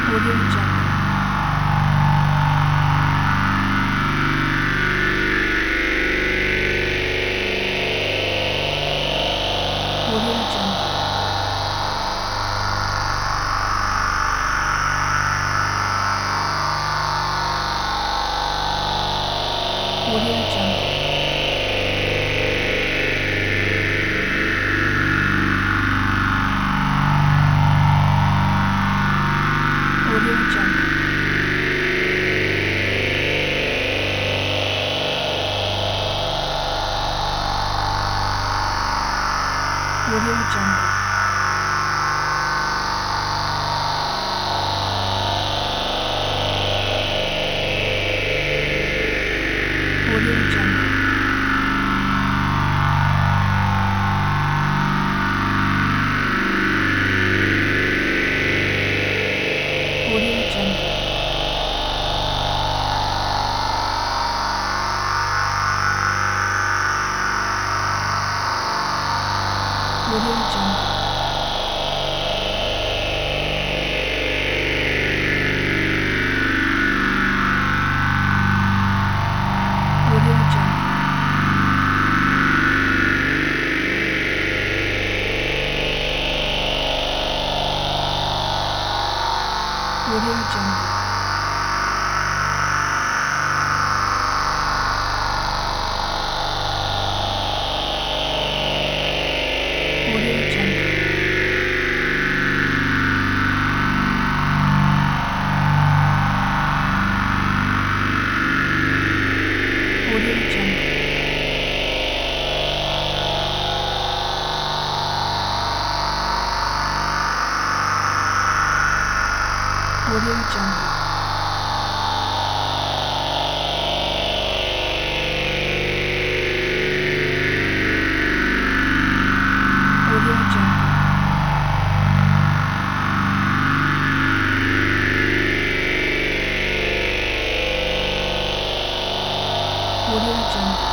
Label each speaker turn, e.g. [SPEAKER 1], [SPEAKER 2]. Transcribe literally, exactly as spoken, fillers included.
[SPEAKER 1] Audio Jungle. Audio Jungle. Audio Jungle. Audio Jungle. Audio Jungle. Audio Jungle. Audio Jungle. Audio Jungle. Audio Jungle. Audio Jungle. Audio Jungle. Audio Jungle. Audio Jungle. Audio Jungle. Audio Jungle.